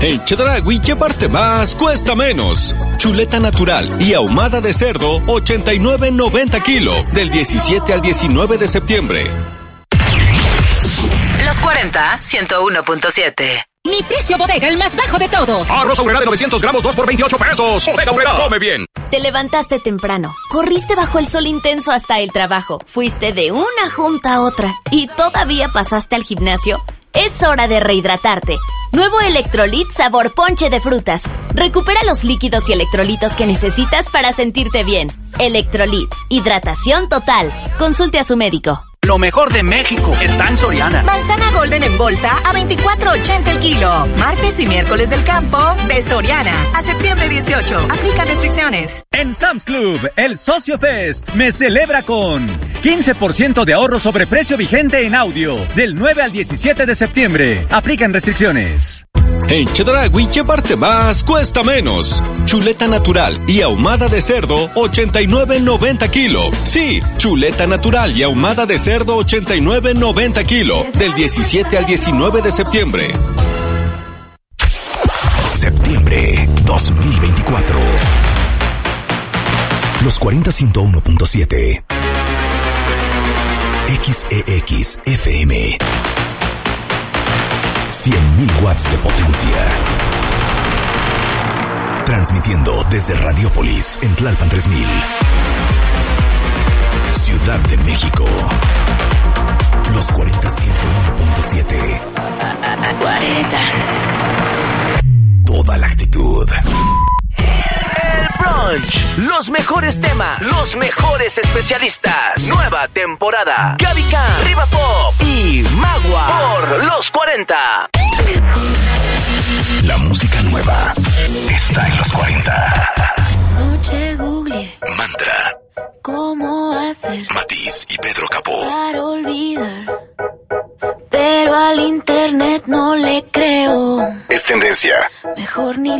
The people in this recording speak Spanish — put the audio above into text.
En Chedraui, llevarte más cuesta menos. Chuleta natural y ahumada de cerdo, 89.90 kilo, del 17 al 19 de septiembre. Los 40, 101.7. Mi precio bodega, el más bajo de todos. Arroz Aurrera de 900 gramos, 2 por 28 pesos. Bodega Aurrera, come bien. Te levantaste temprano, corriste bajo el sol intenso hasta el trabajo, fuiste de una junta a otra y todavía pasaste al gimnasio. Es hora de rehidratarte. Nuevo Electrolit sabor ponche de frutas. Recupera los líquidos y electrolitos que necesitas para sentirte bien. Electrolit, hidratación total. Consulte a su médico. Lo mejor de México está en Soriana. Manzana Golden en bolsa a $24.80 el kilo. Martes y miércoles del campo de Soriana. A septiembre 18. Aplica restricciones. En Sam's Club, el Socio Fest me celebra con 15% de ahorro sobre precio vigente en audio. Del 9 al 17 de septiembre. Aplican restricciones. En Chedraui, llevarte más cuesta menos. Chuleta natural y ahumada de cerdo, 89.90 kilo. Sí, chuleta natural y ahumada de cerdo, 89.90 kilo, del 17 al 19 de septiembre. Septiembre 2024. Los 40-101.7. XEX FM. 100.000 watts de potencia. Transmitiendo desde Radiópolis en Tlalpan 3000. Ciudad de México. Los 40-101.7. 40. Toda la actitud. El Brunch. Los mejores temas. Los mejores especialistas. Nueva temporada. Gaby Khan, Riva Pop y Magua. Por los 40. La música nueva está en los 40. Noche googleé Mantra, cómo hacer Matiz y Pedro Capó. para olvidar, pero al internet no le creo. Es tendencia. Mejor ni